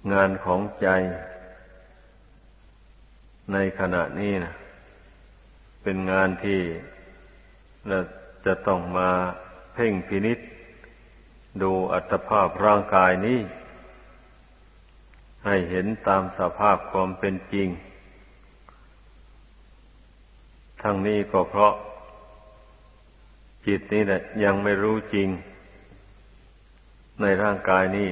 งานของใจในขณะนี้นะเป็นงานที่เราจะต้องมาเพ่งพินิจดูอัตภาพร่างกายนี้ให้เห็นตามสภาพความเป็นจริงทั้งนี้ก็เพราะจิตนี้แหละยังไม่รู้จริงในร่างกายนี้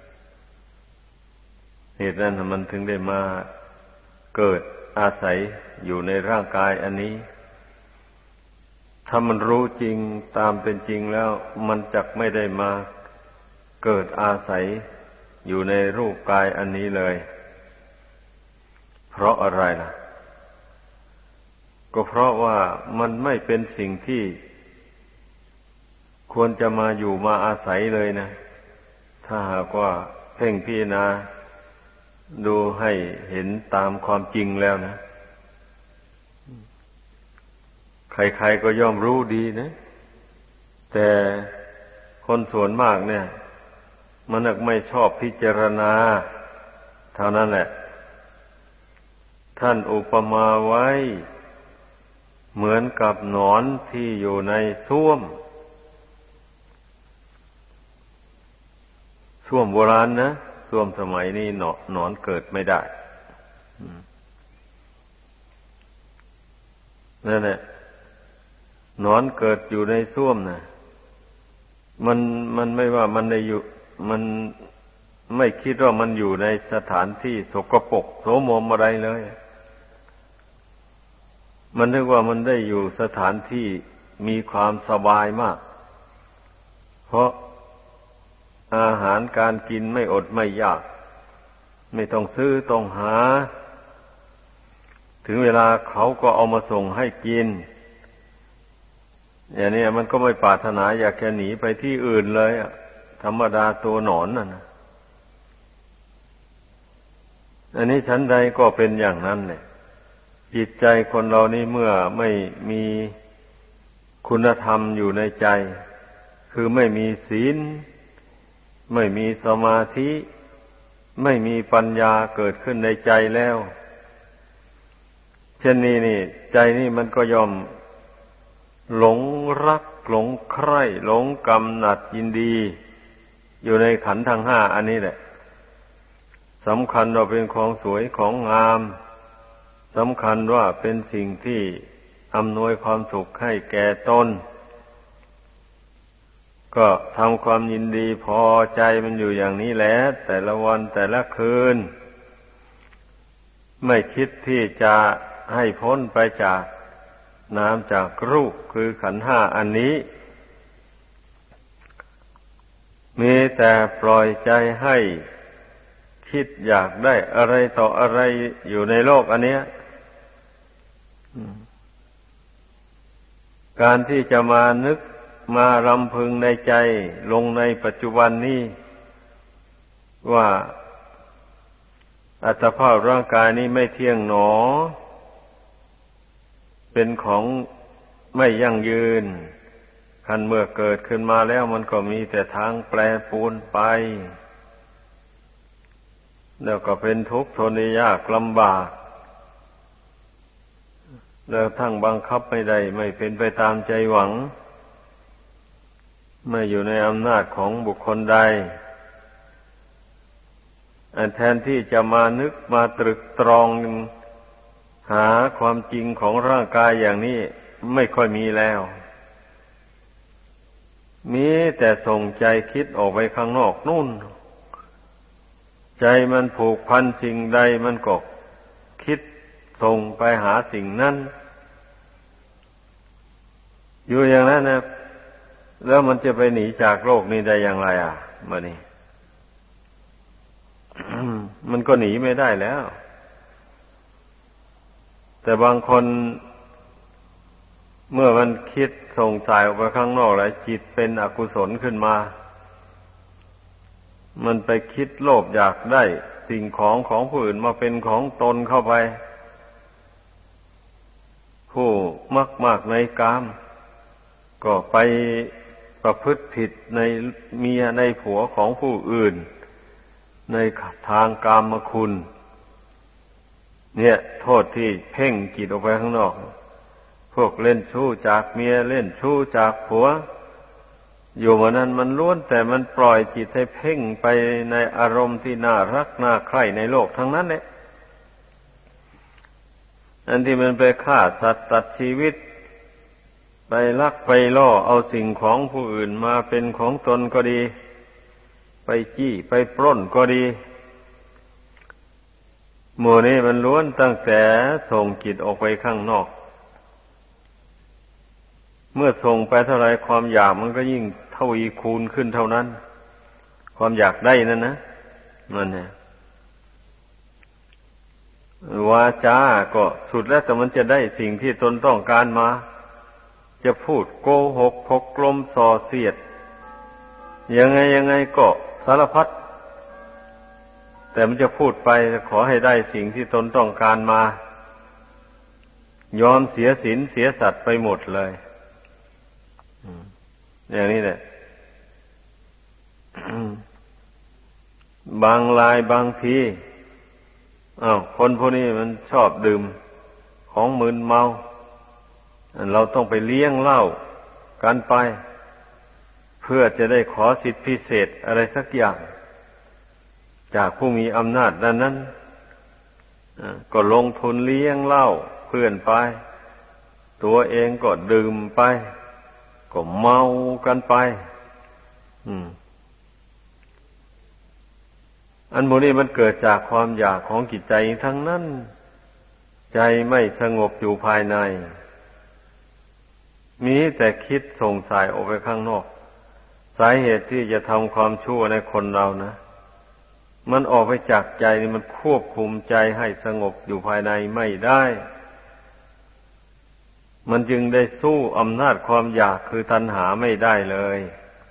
เหตุนั้นมันถึงได้มาเกิดอาศัยอยู่ในร่างกายอันนี้ถ้ามันรู้จริงตามเป็นจริงแล้วมันจักไม่ได้มาเกิดอาศัยอยู่ในรูปกายอันนี้เลยเพราะอะไรล่ะก็เพราะว่ามันไม่เป็นสิ่งที่ควรจะมาอยู่มาอาศัยเลยนะถ้าหากว่าเพ่งพิจารณาดูให้เห็นตามความจริงแล้วนะใครๆก็ย่อมรู้ดีนะแต่คนส่วนมากเนี่ยมันไม่ชอบพิจารณาเท่านั้นแหละท่านอุปมาไว้เหมือนกับหนอนที่อยู่ในส้วมโบราณนะส้วมสมัยนี้หนอนเกิดไม่ได้นั่นแหละหนอนเกิดอยู่ในส้วมนะมันไม่ว่ามันได้อยู่มันไม่คิดว่ามันอยู่ในสถานที่สกปรกโสมมอะไรเลยมันนึกว่ามันได้อยู่สถานที่มีความสบายมากเพราะอาหารการกินไม่อดไม่ยากไม่ต้องซื้อต้องหาถึงเวลาเขาก็เอามาส่งให้กินอย่างนี้มันก็ไม่ปรารถนาอยากจะหนีไปที่อื่นเลยธรรมดาตัวหนอนน่ะนะอันนี้ชั้นใดก็เป็นอย่างนั้นแหละจิตใจคนเรานี่เมื่อไม่มีคุณธรรมอยู่ในใจคือไม่มีศีลไม่มีสมาธิไม่มีปัญญาเกิดขึ้นในใจแล้วเช่นนี้นี่ใจนี่มันก็ยอมหลงรักหลงใคร่หลงกำหนัดยินดีอยู่ในขันธ์ทั้งห้าอันนี้แหละสำคัญว่าเป็นของสวยของงามสำคัญว่าเป็นสิ่งที่อำนวยความสุขให้แก่ตนก็ทำความยินดีพอใจมันอยู่อย่างนี้แหละแต่ละวันแต่ละคืนไม่คิดที่จะให้พ้นไปจากน้ำจากรูปคือขันธ์ห้าอันนี้มีแต่ปล่อยใจให้คิดอยากได้อะไรต่ออะไรอยู่ในโลกอันเนี้ยการที่จะมานึกมารำพึงในใจลงในปัจจุบันนี้ว่าอัตภาพร่างกายนี้ไม่เที่ยงหนอเป็นของไม่ยั่งยืนคันเมื่อเกิดขึ้นมาแล้วมันก็มีแต่ทางแปรปรวนไปแล้วก็เป็นทุกข์ทนยากลำบากแล้วทั้งบังคับไม่ได้ไม่เป็นไปตามใจหวังไม่อยู่ในอำนาจของบุคคลใดแทนที่จะมานึกมาตรึกตรองหาความจริงของร่างกายอย่างนี้ไม่ค่อยมีแล้วมีแต่ส่งใจคิดออกไปข้างนอกนู่นใจมันผูกพันสิ่งใดมันก็คิดส่งไปหาสิ่งนั้นอยู่อย่างนั้นนะแล้วมันจะไปหนีจากโลกนี้ได้อย่างไรมื้อนี้ มันก็หนีไม่ได้แล้วแต่บางคนเมื่อมันคิดส่งสายออกไปข้างนอกแล้วจิตเป็นอกุศลขึ้นมามันไปคิดโลภอยากได้สิ่งของผู้อื่นมาเป็นของตนเข้าไปผู้มากในกามก็ไปประพฤติผิดในเมียในผัวของผู้อื่นในทางกามคุณเนี่ยโทษที่เพ่งจิตออกไปข้างนอกพวกเล่นชู้จากเมียเล่นชู้จากผัวอยู่วันนั้นมันล้วนแต่มันปล่อยจิตให้เพ่งไปในอารมณ์ที่น่ารักน่าใคร่ในโลกทั้งนั้นแหละอันที่มันไปฆ่าสัตว์ตัดชีวิตไปลักไปล่อเอาสิ่งของผู้อื่นมาเป็นของตนก็ดีไปจี้ไปปล้นก็ดีหมู่นี้มันล้วนตั้งแต่ส่งจิตออกไปข้างนอกเมื่อส่งไปเท่าไรความอยากมันก็ยิ่งทวีคูณขึ้นเท่านั้นความอยากได้นั่นนะนั่นเนี่ยวาจาก็สุดแล้วแต่มันจะได้สิ่งที่ตนต้องการมาจะพูดโกหกพกลมส่อเสียดยังไงก็สารพัดแต่มันจะพูดไปขอให้ได้สิ่งที่ตนต้องการมายอมเสียศีลเสียสัตว์ไปหมดเลยอย่างนี้แหละบางรายบางทีคนพวกนี้มันชอบดื่มของมึนเมาเราต้องไปเลี้ยงเหล้ากันไปเพื่อจะได้ขอสิทธิพิเศษอะไรสักอย่างจากผู้มีอำนาจนั้นก็ลงทุนเลี้ยงเหล้าเพื่อนไปตัวเองก็ดื่มไปก็เมากันไปอันโมนี้มันเกิดจากความอยากของจิตใจทั้งนั้นใจไม่สงบอยู่ภายในมีแต่คิดส่งสายออกไปข้างนอกสาเหตุที่จะทำความชั่วในคนเรานะมันออกไปจากใจนี่มันควบคุมใจให้สงบอยู่ภายในไม่ได้มันจึงได้สู้อำนาจความอยากคือตัณหาไม่ได้เลย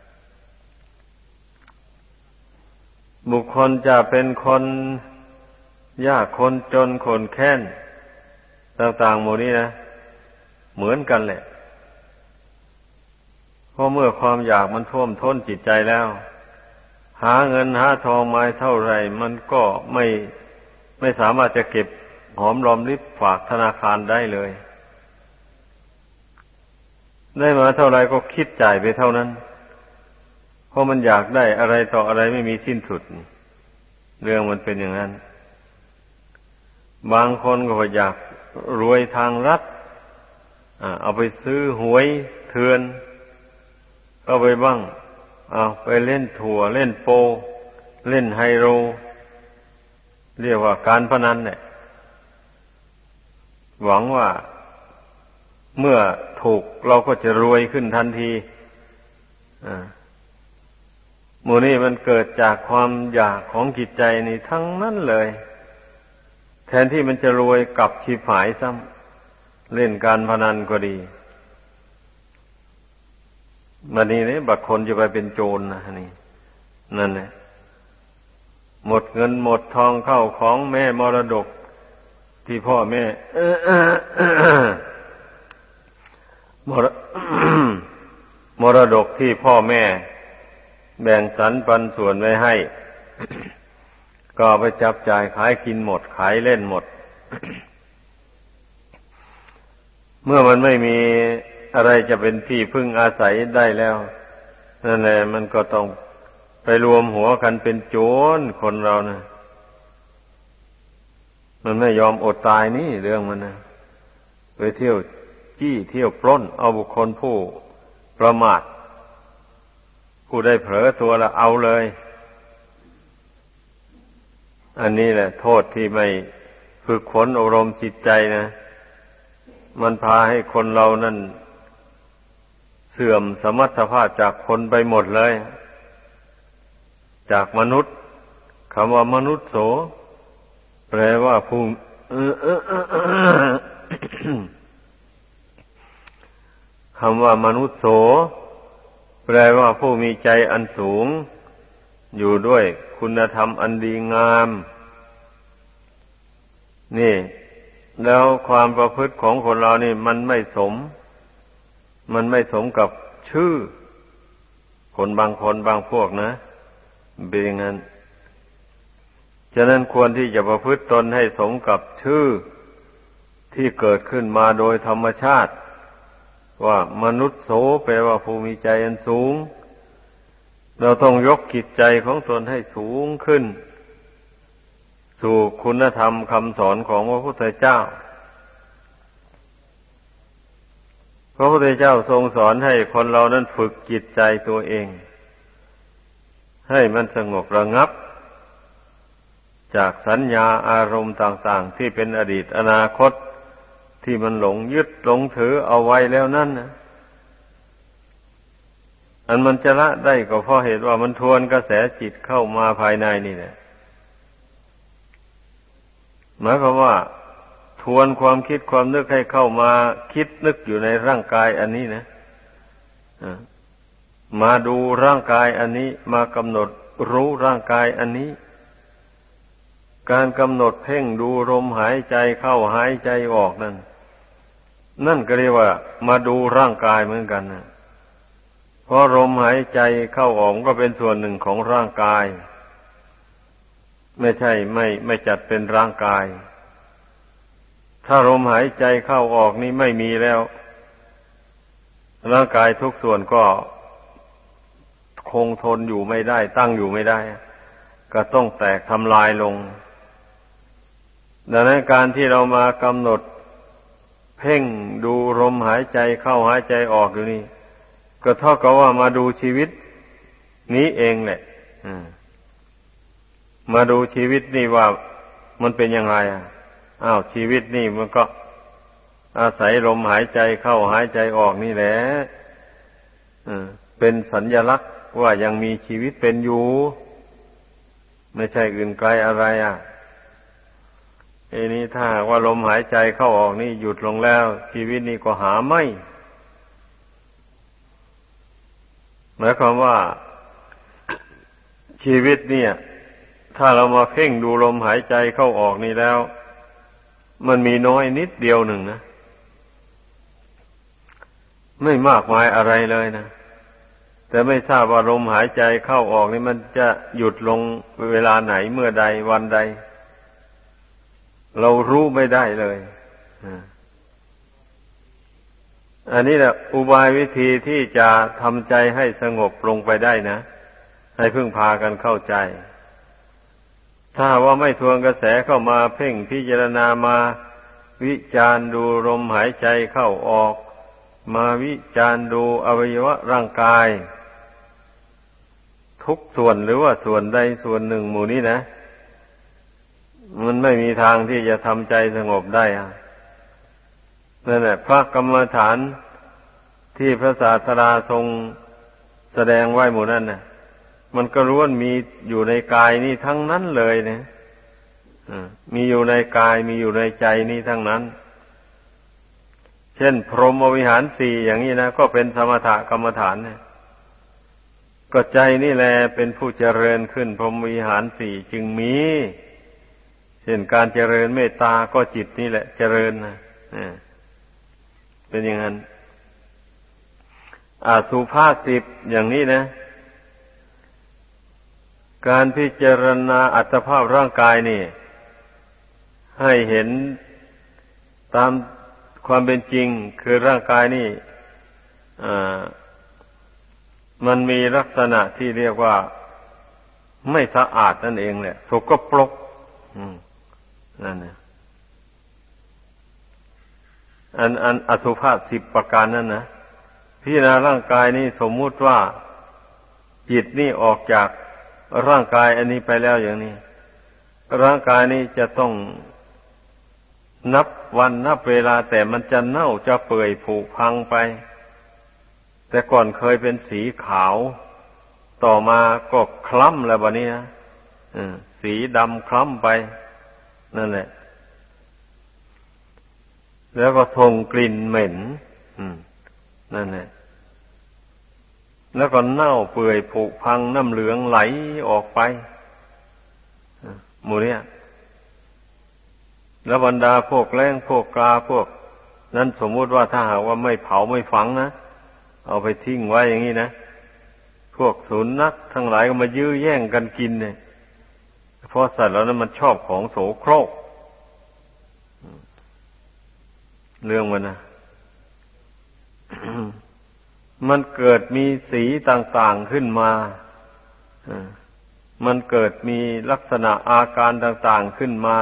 บุคคลจะเป็นคนยากคนจนคนแค้นต่างๆหมดนี้นะเหมือนกันแหละเพราะเมื่อความอยากมันท่วมท้นจิตใจแล้วหาเงินหาทองมาเท่าไหร่มันก็ไม่สามารถจะเก็บหอมรอมริบฝากธนาคารได้เลยได้มาเท่าไหร่ก็คิดจ่ายไปเท่านั้นเพราะมันอยากได้อะไรต่ออะไรไม่มีสิ้นสุดเรื่องมันเป็นอย่างนั้นบางคนก็อยากรวยทางรัฐเอาไปซื้อหวยเถื่อนเอาไปบ้างไปเล่นถั่วเล่นโปเล่นไฮโลเรียกว่าการพนันเนี่ยหวังว่าเมื่อถูกเราก็จะรวยขึ้นทันทีหมู่นี้มันเกิดจากความอยากของจิตใจนี่ทั้งนั้นเลยแทนที่มันจะรวยกลับชีพหายซ้ำเล่นการพนันก็ดีบัดนี้เนี่ยบางคนจะไปเป็นโจรนะนี่นั่นแหละหมดเงินหมดทองเข้าของแม่มรดกที่พ่อแม่มรดกที่พ่อแม่แบ่งสรรปันส่วนไว้ให้ก็ไปจับจ่ายขายกินหมดขายเล่นหมด เมื่อมันไม่มีอะไรจะเป็นที่พึ่งอาศัยได้แล้วนั่นแหละมันก็ต้องไปรวมหัวกันเป็นโจรคนเรานะมันไม่ยอมอดตายนี่เรื่องมันนะไปเที่ยวจี้เที่ยวปล้นเอาบุคคลผู้ประมาทผู้ได้เผลอตัวละเอาเลยอันนี้แหละโทษที่ไม่ฝึกฝนอบรมจิตใจนะมันพาให้คนเรานั่นเสื่อมสมรรถภาพจากคนไปหมดเลยจากมนุษย์คำว่ามนุษย์โสแปลว่าผู้คำว่ามนุษย์โสแปลว่าผู้มีใจอันสูงอยู่ด้วยคุณธรรมอันดีงามนี่แล้วความประพฤติของคนเรานี่มันไม่สมกับชื่อคนบางคนบางพวกนะเป็นอย่างนั้นฉะนั้นควรที่จะประพฤติตนให้สมกับชื่อที่เกิดขึ้นมาโดยธรรมชาติว่ามนุษย์โสแปลว่าผู้มีใจอันสูงเราต้องยกจิตใจของตนให้สูงขึ้นสู่คุณธรรมคำสอนของพระพุทธเจ้าพระพุทธเจ้าทรงสอนให้คนเรานั้นฝึกจิตใจตัวเองให้มันสงบระงับจากสัญญาอารมณ์ต่างๆที่เป็นอดีตอนาคตที่มันหลงยึดหลงถือเอาไว้แล้วนั่นนะอันมันจะละได้ก็เพราะเหตุว่ามันทวนกระแสจิตเข้ามาภายในนี่แหละหมายความว่าทวนความคิดความนึกให้เข้ามาคิดนึกอยู่ในร่างกายอันนี้นะมาดูร่างกายอันนี้มากำหนดรู้ร่างกายอันนี้การกำหนดเพ่งดูลมหายใจเข้าหายใจออกนั่นก็เรียกว่ามาดูร่างกายเหมือนกันนะเพราะลมหายใจเข้าออกก็เป็นส่วนหนึ่งของร่างกายไม่ใช่ไม่จัดเป็นร่างกายถ้าลมหายใจเข้าออกนี้ไม่มีแล้วร่างกายทุกส่วนก็คงทนอยู่ไม่ได้ตั้งอยู่ไม่ได้ก็ต้องแตกทำลายลงดังนั้นการที่เรามากำหนดเพ่งดูลมหายใจเข้าหายใจออกอยู่นี่ก็เท่ากับว่ามาดูชีวิตนี้เองแหละมาดูชีวิตนี่ว่ามันเป็นยังไงชีวิตนี่มันก็อาศัยลมหายใจเข้าหายใจออกนี่แหละเป็นสัญลักษณ์ว่ายังมีชีวิตเป็นอยู่ไม่ใช่อื่นไกลอะไรนี้ถ้าว่าลมหายใจเข้าออกนี่หยุดลงแล้วชีวิตนี่ก็หาไม่หมายความว่าชีวิตเนี่ยถ้าเรามาเพ่งดูลมหายใจเข้าออกนี่แล้วมันมีน้อยนิดเดียวหนึ่งนะไม่มากมายอะไรเลยนะแต่ไม่ทราบว่าลมหายใจเข้าออกนี่มันจะหยุดลงเวลาไหนเมื่อใดวันใดเรารู้ไม่ได้เลยอันนี้แหละอุบายวิธีที่จะทำใจให้สงบลงไปได้นะให้พึ่งพากันเข้าใจถ้าว่าไม่ทวนกระแสเข้ามาเพ่งพิจารณามาวิจารณ์ดูลมหายใจเข้าออกมาวิจารณ์ดูอวัยวะร่างกายทุกส่วนหรือว่าส่วนใดส่วนหนึ่งหมู่นี้นะมันไม่มีทางที่จะทำใจสงบได้นั่นแหละพระกรรมฐานที่พระศาสดาทรงแสดงไว้หมู่นั้นน่ะมันก็ล้วนมีอยู่ในกายนี้ทั้งนั้นเลยนะมีอยู่ในกายมีอยู่ในใจนี้ทั้งนั้นเช่นพรหมวิหารสี่อย่างนี้นะก็เป็นสมถกรรมฐานเนี่ยก็ใจนี่แหละเป็นผู้เจริญขึ้นพรหมวิหารสี่จึงมีเช่นการเจริญเมตตาก็จิตนี่แหละเจริญนะเป็นอย่างนั้นสุภาษิตอย่างนี้นะการพิจารณาอัตภาพร่างกายนี่ให้เห็นตามความเป็นจริงคือร่างกายนี่มันมีลักษณะที่เรียกว่าไม่สะอาดนั่นเองแหละสกปรกนั่นนะอันอสุภะ10ประการนั่นนะพิจารณาร่างกายนี่สมมุติว่าจิตนี่ออกจากร่างกายอันนี้ไปแล้วอย่างนี้ร่างกายนี้จะต้องนับวันนับเวลาแต่มันจะเน่าจะเปื่อยผุพังไปแต่ก่อนเคยเป็นสีขาวต่อมาก็คล้ำแล้วบัดนี้นะสีดำคล้ำไปนั่นแหละแล้วก็ส่งกลิ่นเหม็นนั่นแหละแล้วก็เน่าเปื่อยผุพังน้ำเหลืองไหลออกไปหมู่เนี้ยแล้วบรรดาพวกแร้งพวกกาพวกนั้นสมมุติว่าถ้าหากว่าไม่เผาไม่ฝังนะเอาไปทิ้งไว้อย่างนี้นะพวกสุนัขทั้งหลายก็มายื้อแย่งกันกินเนี่ยเพราะสัตว์แล้วนั้นมันชอบของโสโครกเรื่องมันนะ มันเกิดมีสีต่างๆขึ้นมามันเกิดมีลักษณะอาการต่างๆขึ้นมา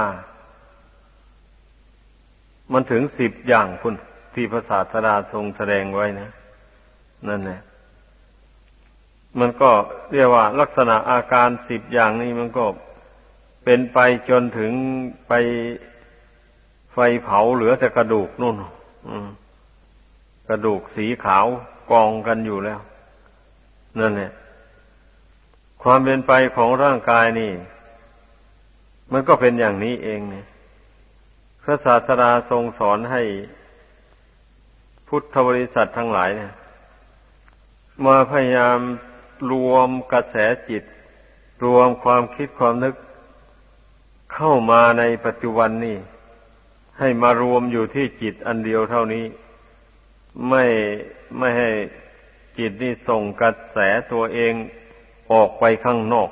มันถึง10 อย่างคุณที่พระศาสดาทรงแสดงไว้นะนั่นแหละมันก็เรียกว่าลักษณะอาการ10 อย่างนี้มันก็เป็นไปจนถึงไปไฟเผาเหลือแต่กระดูกนู่นกระดูกสีขาวกองกันอยู่แล้วนั่นแหละความเป็นไปของร่างกายนี่มันก็เป็นอย่างนี้เองเนี่ยพระศาสดาทรงสอนให้พุทธบริษัททั้งหลายเนี่ยมาพยายามรวมกระแสจิตรวมความคิดความนึกเข้ามาในปัจจุบันนี่ให้มารวมอยู่ที่จิตอันเดียวเท่านี้ไม่ให้จิตนี่ส่งกระแสตัวเองออกไปข้างนอก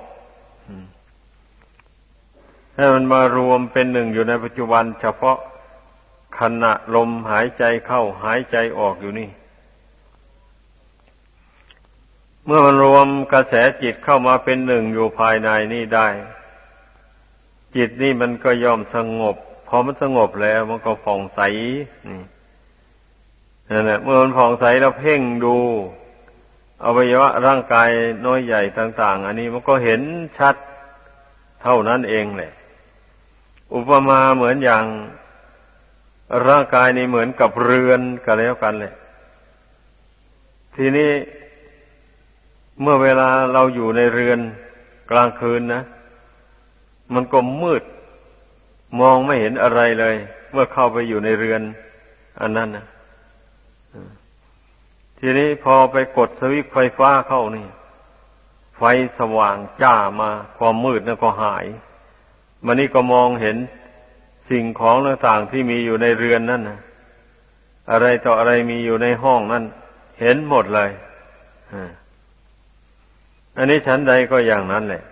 ให้มันมารวมเป็นหนึ่งอยู่ในปัจจุบันเฉพาะขณะลมหายใจเข้าหายใจออกอยู่นี่เมื่อมันรวมกระแสจิตเข้ามาเป็นหนึ่งอยู่ภายในนี่ได้จิตนี่มันก็ย่อมสงบพอมันสงบแล้วมันก็ผ่องใสนั่นแหละเมื่อมันผ่องใสแล้วเพ่งดูอวัยวะร่างกายน้อยใหญ่ต่างๆอันนี้มันก็เห็นชัดเท่านั้นเองแหละอุปมาเหมือนอย่างร่างกายนี่เหมือนกับเรือนกันแล้วกันเลยทีนี้เมื่อเวลาเราอยู่ในเรือนกลางคืนนะมันก็มืดมองไม่เห็นอะไรเลยเมื่อเข้าไปอยู่ในเรือนอันนั้นนะทีนี้พอไปกดสวิตช์ไฟฟ้าเข้านี่ไฟสว่างจ้ามาความมืดนั่นก็หายมันนี่ก็มองเห็นสิ่งของต่างๆที่มีอยู่ในเรือนนั่นนะอะไรต่ออะไรมีอยู่ในห้องนั่นเห็นหมดเลยอันนี้ชั้นใดก็อย่างนั้นแหละ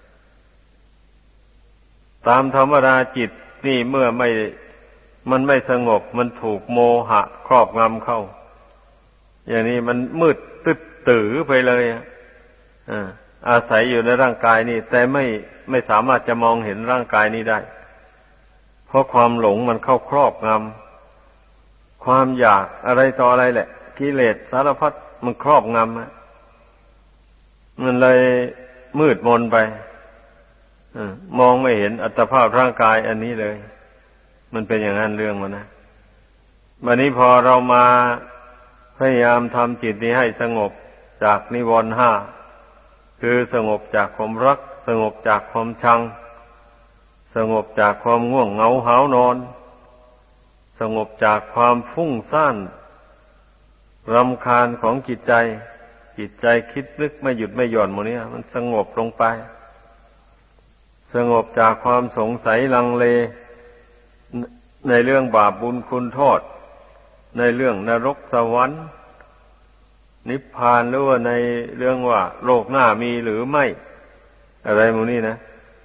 ตามธรรมดาจิตนี่เมื่อมันไม่สงบมันถูกโมหะครอบงำเข้าอย่างนี้มันมืดตึ๊ดตื้อไปเลยอาศัยอยู่ในร่างกายนี่แต่ไม่สามารถจะมองเห็นร่างกายนี้ได้เพราะความหลงมันเข้าครอบงำความอยากอะไรต่ออะไรแหละกิเลสสารพัดมันครอบงำมันเลยมืดมนไปมองไม่เห็นอัตภาพร่างกายอันนี้เลยมันเป็นอย่างนั้นเรื่องมันนะวันนี้พอเรามาพยายามทำจิตนี้ให้สงบจากนิวรณ์5คือสงบจากความรักสงบจากความชังสงบจากความง่วงเหงาหาวนอนสงบจากความฟุ้งซ่านรำคาญของจิตใจคิดนึกไม่หยุดไม่หย่อนหมดเนี่ยมันสงบลงไปสงบจากความสงสัยลังเลในเรื่องบาปบุญคุณโทษในเรื่องนรกสวรรค์นิพพานหรือว่าในเรื่องว่าโลกหน้ามีหรือไม่อะไรหมดนี่นะ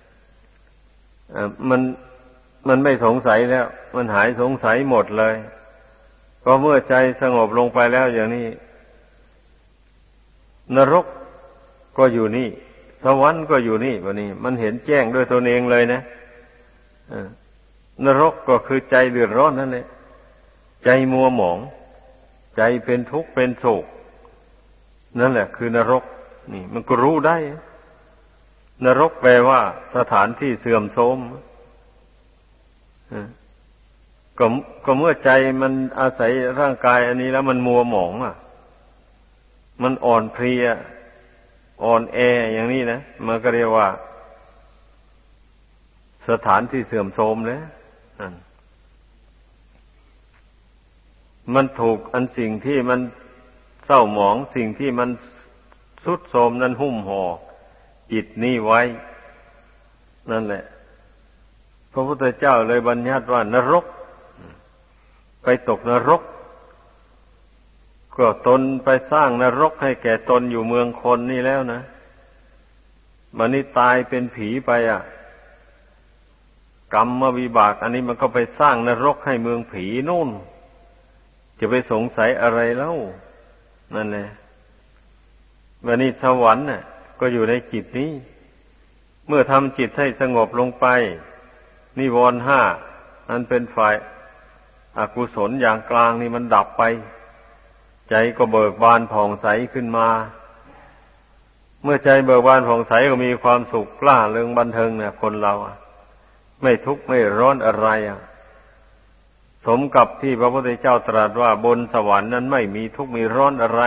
มันไม่สงสัยแล้วมันหายสงสัยหมดเลยก็เมื่อใจสงบลงไปแล้วอย่างนี้นรกก็อยู่นี่สวรรค์ก็อยู่นี่วันนี้มันเห็นแจ้งด้วยตนเองเลยนะนรกก็คือใจเดือดร้อนนั่นแหละใจมัวหมองใจเป็นทุกข์เป็นโศกนั่นแหละคือนรกนี่มันก็รู้ได้นรกแปลว่าสถานที่เสื่อมโทรมก็เมื่อใจมันอาศัยร่างกายอันนี้แล้วมันมัวหมองมันอ่อนเพลียอ่อนแออย่างนี้นะมันก็เรียกว่าสถานที่เสื่อมโทรมเลยมันถูกอันสิ่งที่มันเศร้าหมองสิ่งที่มันทรุดโทรมนั้นหุ้มห่อจิตนี้ไว้นั่นแหละพระพุทธเจ้าเลยบัญญัติว่านรกไปตกนรกก็ตนไปสร้างนรกให้แก่ตนอยู่เมืองคนนี่แล้วนะมันนี่ตายเป็นผีไปกรรมวิบากอันนี้มันก็ไปสร้างนรกให้เมืองผีนู่นจะไปสงสัยอะไรเล่านั่นแหละวันนี้สวรรค์น่ะก็อยู่ในจิตนี้เมื่อทำจิตให้สงบลงไปนิวรณ์ห้านั้นเป็นฝ่ายอกุศลอย่างกลางนี่มันดับไปใจก็เบิกบานผ่องใสขึ้นมาเมื่อใจเบิกบานผ่องใสก็มีความสุขกล้าเริงบันเทิงเนี่ยคนเราไม่ทุกข์ไม่ร้อนอะไรสมกับที่พระพุทธเจ้าตรัสว่าบนสวรรค์นั้นไม่มีทุกข์มีร้อนอะไร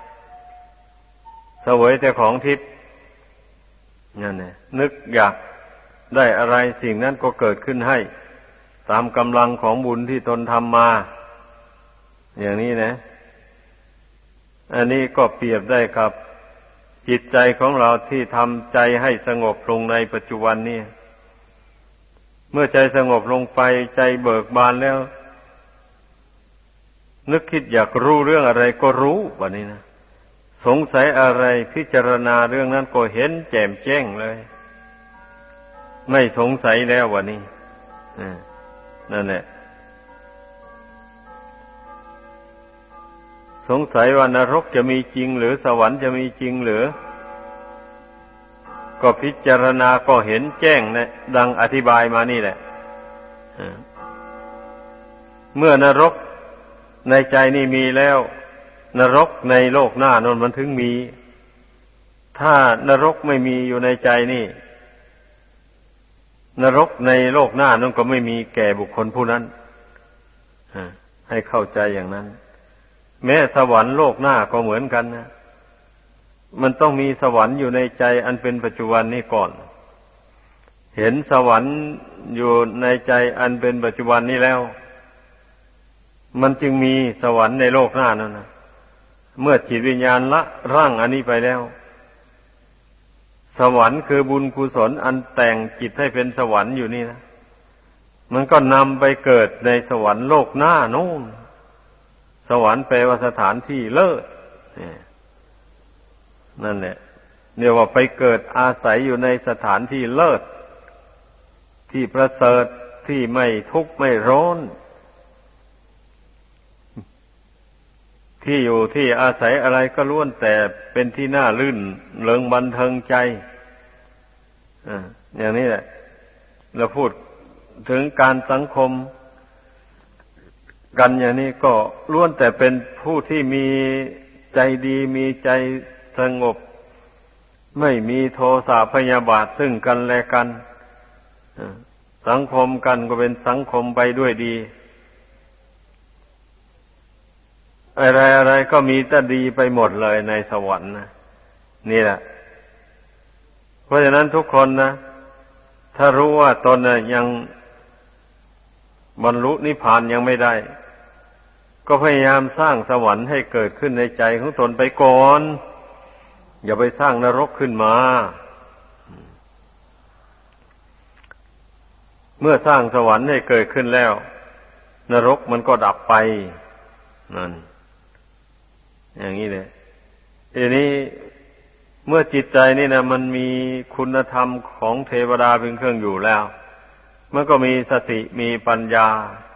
เสวยแต่ของทิพย์นั่นแหละนึกอยากได้อะไรสิ่งนั้นก็เกิดขึ้นให้ตามกำลังของบุญที่ตนทำมาอย่างนี้นะอันนี้ก็เปรียบได้กับจิตใจของเราที่ทำใจให้สงบลงในปัจจุบันนี้เมื่อใจสงบลงไปใจเบิกบานแล้วนึกคิดอยากรู้เรื่องอะไรก็รู้แบบนี้นะสงสัยอะไรพิจารณาเรื่องนั้นก็เห็นแจ่มแจ้งเลยไม่สงสัยแล้ววันนี้นั่นแหละสงสัยว่านรกจะมีจริงหรือสวรรค์จะมีจริงหรือก็พิจารณาก็เห็นแจ้งนะดังอธิบายมานี่แหละเมื่อนรกในใจนี่มีแล้วนรกในโลกหน้านั่นมันถึงมีถ้านรกไม่มีอยู่ในใจนี่นรกในโลกหน้านั่นก็ไม่มีแก่บุคคลผู้นั้นให้เข้าใจอย่างนั้นแม้สวรรค์โลกหน้าก็เหมือนกันนะมันต้องมีสวรรค์อยู่ในใจอันเป็นปัจจุบันนี้ก่อนเห็นสวรรค์อยู่ในใจอันเป็นปัจจุบันนี้แล้วมันจึงมีสวรรค์ในโลกหน้านั่นนะเมื่อจิตวิญญาณละร่างอันนี้ไปแล้วสวรรค์คือบุญกุศลอันแต่งจิตให้เป็นสวรรค์อยู่นี่นะมันก็นำไปเกิดในสวรรค์โลกหน้านู่นสวรรค์แปลว่าสถานที่เลิศนั่นแหละเรียกว่าไปเกิดอาศัยอยู่ในสถานที่เลิศที่ประเสริฐที่ไม่ทุกข์ไม่ร้อนที่อยู่ที่อาศัยอะไรก็ล้วนแต่เป็นที่น่าลื่นเริงบันเทิงใจอย่างนี้แหละเราพูดถึงการสังคมกันอย่างนี้ก็ล้วนแต่เป็นผู้ที่มีใจดีมีใจสงบไม่มีโทสะพยาบาทซึ่งกันและกันสังคมกันก็เป็นสังคมไปด้วยดีอะไรๆก็มีแต่ดีไปหมดเลยในสวรรค์นะนี่แหละเพราะฉะนั้นทุกคนนะถ้ารู้ว่าตนยังบรรลุนิพพานยังไม่ได้ก็พยายามสร้างสวรรค์ให้เกิดขึ้นในใจของตนไปก่อนอย่าไปสร้างนรกขึ้นมาเมื่อสร้างสวรรค์ให้เกิดขึ้นแล้วนรกมันก็ดับไปนั่นอย่างนี้เลยทีนี้เมื่อจิตใจนี่นะมันมีคุณธรรมของเทวดาเป็นเครื่องอยู่แล้วมันก็มีสติมีปัญญา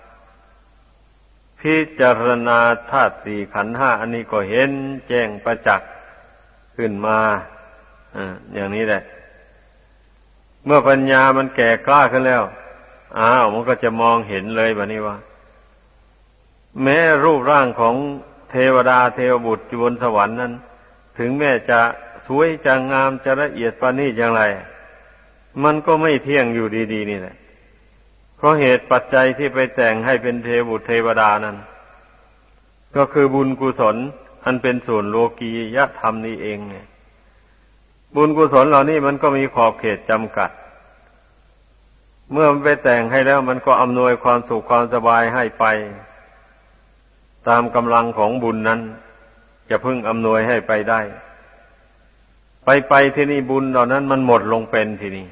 พิจารณาธาตุสี่ขันธ์ห้าอันนี้ก็เห็นแจ้งประจักษ์ขึ้นมาอย่างนี้แหละเมื่อปัญญามันแก่กล้าขึ้นแล้วมันก็จะมองเห็นเลยแบบนี้ว่าแม้รูปร่างของเทวดาเทวบุตรอยู่บนสวรรค์นั้นถึงแม้จะสวยจะงามจะละเอียดปานนี้อย่างไรมันก็ไม่เที่ยงอยู่ดีๆนี่แหละเพราะเหตุปัจจัยที่ไปแต่งให้เป็นเทวบุตรเทวดานั้นก็คือบุญกุศลอันเป็นส่วนโลกียธรรมนี่เองไงบุญกุศลเหล่านี้มันก็มีขอบเขตจำกัดเมื่อมันไปแต่งให้แล้วมันก็อำนวยความสุขความสบายให้ไปตามกำลังของบุญนั้นจะพึงอำนวยให้ไปได้ไปที่นี่บุญเหล่านั้นมันหมดลงเป็นทีนี้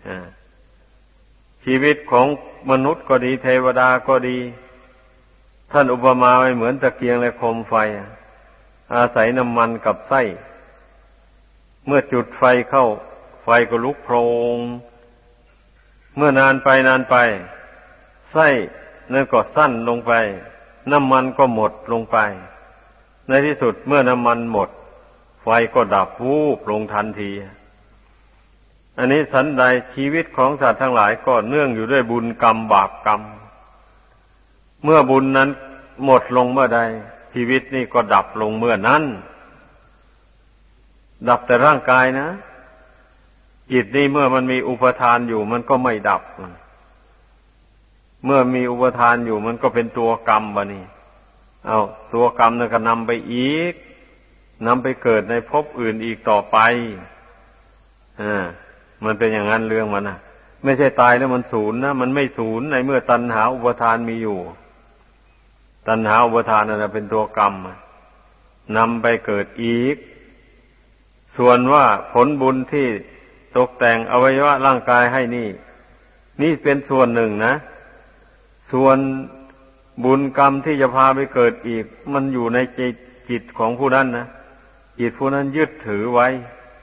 ชีวิตของมนุษย์ก็ดีเทวดาก็ดีท่านอุปมาไว้เหมือนตะเกียงและโคมไฟอาศัยน้ำมันกับไส้เมื่อจุดไฟเข้าไฟก็ลุกโพลงเมื่อนานไปไส้นั่นก็สั้นลงไปน้ำมันก็หมดลงไปในที่สุดเมื่อน้ำมันหมดไฟก็ดับวูบลงทันทีอันนี้สันใดชีวิตของสัตว์ทั้งหลายก็เนื่องอยู่ด้วยบุญกรรมบาปกรรมเมื่อบุญนั้นหมดลงเมื่อใดชีวิตนี่ก็ดับลงเมื่อนั้นดับแต่ร่างกายนะจิตนี่เมื่อมันมีอุปทานอยู่มันก็ไม่ดับเมื่อมีอุปทานอยู่มันก็เป็นตัวกรรมบะนี่เอาตัวกรรมนั่นก็นำไปอีกนำไปเกิดในภพอื่นอีกต่อไปมันเป็นอย่างนั้นเรื่องมันนะไม่ใช่ตายแล้วมันศูนย์นะมันไม่ศูนย์ในเมื่อตัณหาอุปทานมีอยู่ตัณหาอุปทานนั่นเป็นตัวกรรมนำไปเกิดอีกส่วนว่าผลบุญที่ตกแต่งอวัยวะร่างกายให้นี่เป็นส่วนหนึ่งนะส่วนบุญกรรมที่จะพาไปเกิดอีกมันอยู่ในจิตของผู้นั้นนะจิตผู้นั้นยึดถือไว้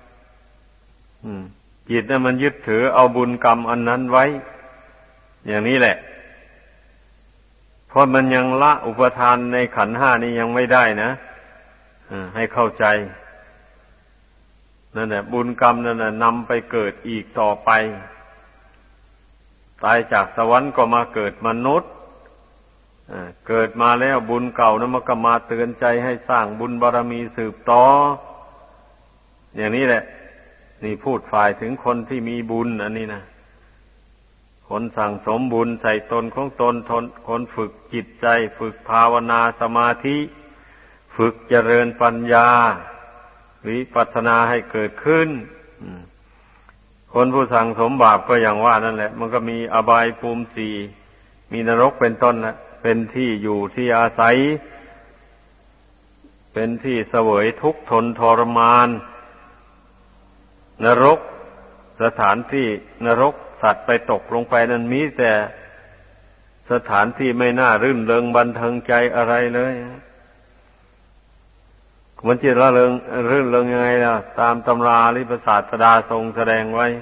จิตนั้นมันยึดถือเอาบุญกรรมอันนั้นไว้อย่างนี้แหละเพราะมันยังละอุปทานในขันธ์ห้านี้ยังไม่ได้นะให้เข้าใจนั่นแหละบุญกรรมนั่นน่ะนำไปเกิดอีกต่อไปตายจากสวรรค์ก็มาเกิดมนุษย์เกิดมาแล้วบุญเก่านั้นมันก็มาเตือนใจให้สร้างบุญบารมีสืบต่ออย่างนี้แหละนี่พูดฝ่ายถึงคนที่มีบุญอันนี้นะคนสั่งสมบุญใส่ตนของตนคนฝึกจิตใจฝึกภาวนาสมาธิฝึกเจริญปัญญาวิปัสสนาให้เกิดขึ้นคนผู้สั่งสมบาปก็อย่างว่านั่นแหละมันก็มีอบายภูมิสี่มีนรกเป็นต้นนะเป็นที่อยู่ที่อาศัยเป็นที่เสวยทุกข์ทนทรมานนรกสถานที่นรกสัตว์ไปตกลงไปนั้นมีแต่สถานที่ไม่น่ารื่นเริงบันเทิงใจอะไรเลยมันจะละเริงรื่นเริงยังไงล่ะตามตำราหรือพระศาสดาทรงแสดงไว้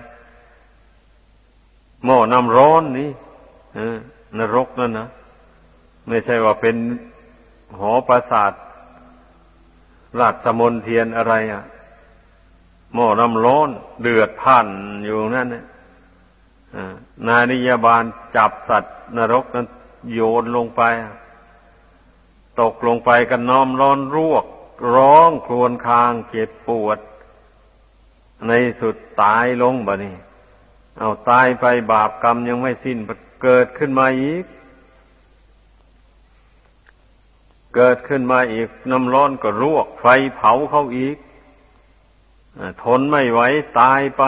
หม้อน้ำร้อนนี่นรกนั่นนะไม่ใช่ว่าเป็นหอปราสาทราชมณฑลอะไรหม้อน้ำร้อนเดือดพ่านอยู่นั่นเนี่ยนายนิยบาลจับสัตว์นรกนั้นโยนลงไปตกลงไปกันน้อมร้อนรวกร้องครวญครางเจ็บปวดในสุดตายลงบ่นี่เอาตายไปบาปกรรมยังไม่สิ้นเกิดขึ้นมาอีกน้ำร้อนก็รวกไฟเผาเขาอีกทนไม่ไหวตายไป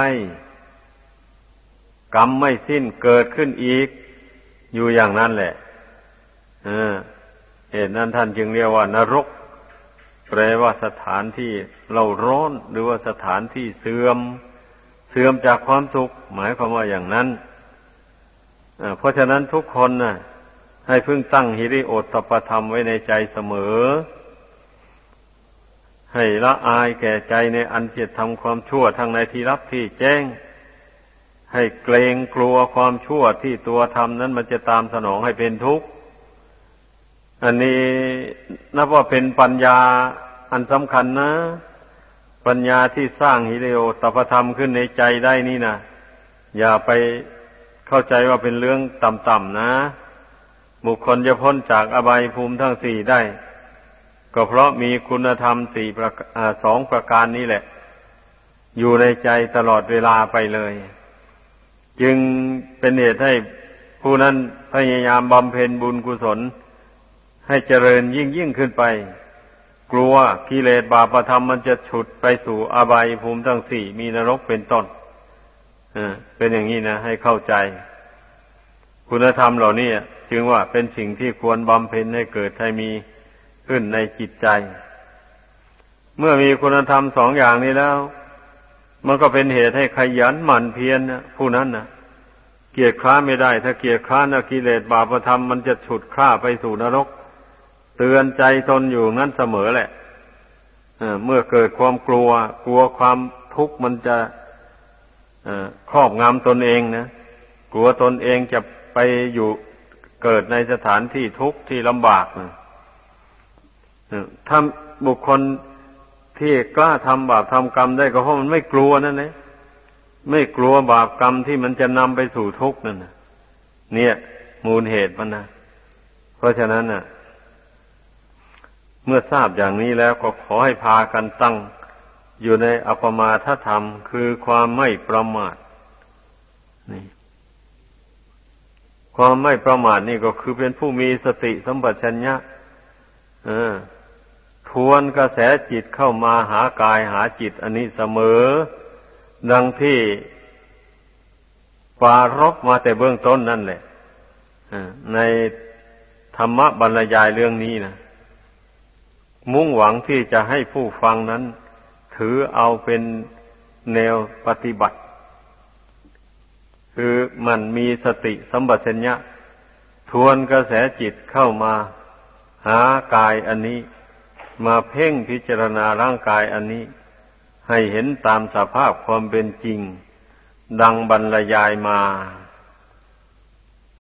กรรมไม่สิ้นเกิดขึ้นอีกอยู่อย่างนั้นแหละเหตุนั้นท่านจึงเรียกว่านรกแปลว่าสถานที่เราร้อนหรือว่าสถานที่เสื่อมจากความสุขหมายความว่าอย่างนั้นเพราะฉะนั้นทุกคนน่ะให้พึงตั้งหิริโอตตัปปธรรมไว้ในใจเสมอให้ละอายแก่ใจในอันจะทำความชั่วทั้งในที่ลับที่แจ้งให้เกรงกลัวความชั่วที่ตัวทำนั้นมันจะตามสนองให้เป็นทุกข์อันนี้นับว่าเป็นปัญญาอันสำคัญนะปัญญาที่สร้างหิริโอตตัปปธรรมขึ้นในใจได้นี่นะอย่าไปเข้าใจว่าเป็นเรื่องต่ำๆนะบุคคลจะพ้นจากอบายภูมิทั้งสี่ได้ก็เพราะมีคุณธรรมสองประการนี้แหละอยู่ในใจตลอดเวลาไปเลยจึงเป็นเหตุให้ผู้นั้นพยายามบำเพ็ญบุญกุศลให้เจริญยิ่งขึ้นไปกลัวกิเลสบาปธรรมมันจะฉุดไปสู่อบายภูมิทั้งสี่มีนรกเป็นต้นเป็นอย่างนี้นะให้เข้าใจคุณธรรมเหล่านี้จึงว่าเป็นสิ่งที่ควรบำเพ็ญให้เกิดให้มีขึ้นในจิตใจเมื่อมีคุณธรรมสองอย่างนี้แล้วมันก็เป็นเหตุให้ขยันหมั่นเพียรนะผู้นั้นนะเกียจคร้านไม่ได้ถ้าเกียจคร้านกิเลสบาปธรรมมันจะฉุดฆ่าไปสู่นรกเตือนใจตนอยู่นั้นเสมอแหละเมื่อเกิดความกลัวความทุกข์มันจะครอบงำตนเองนะกลัวตนเองจะไปอยู่เกิดในสถานที่ทุกข์ที่ลำบากนะถ้าบุคคลที่กล้าทำบาปทำกรรมได้ก็เพราะมันไม่กลัวนั่นเองไม่กลัวบาปกรรมที่มันจะนำไปสู่ทุกข์นั่นนะเนี่ยมูลเหตุมันนะเพราะฉะนั้นน่ะเมื่อทราบอย่างนี้แล้วก็ขอให้พากันตั้งอยู่ในอัปปมาทธรรมคือความไม่ประมาทนี่ความไม่ประมาทนี่ก็คือเป็นผู้มีสติสัมปชัญญะทวนกระแสจิตเข้ามาหากายหาจิตอันนี้เสมอดังที่ปรารภมาแต่เบื้องต้นนั่นแหละในธรรมบรรยายเรื่องนี้นะมุ่งหวังที่จะให้ผู้ฟังนั้นถือเอาเป็นแนวปฏิบัติคือมันมีสติสัมปชัญญะทวนกระแสจิตเข้ามาหากายอันนี้มาเพ่งพิจารณาร่างกายอันนี้ให้เห็นตามสภาพความเป็นจริงดังบรรยายมา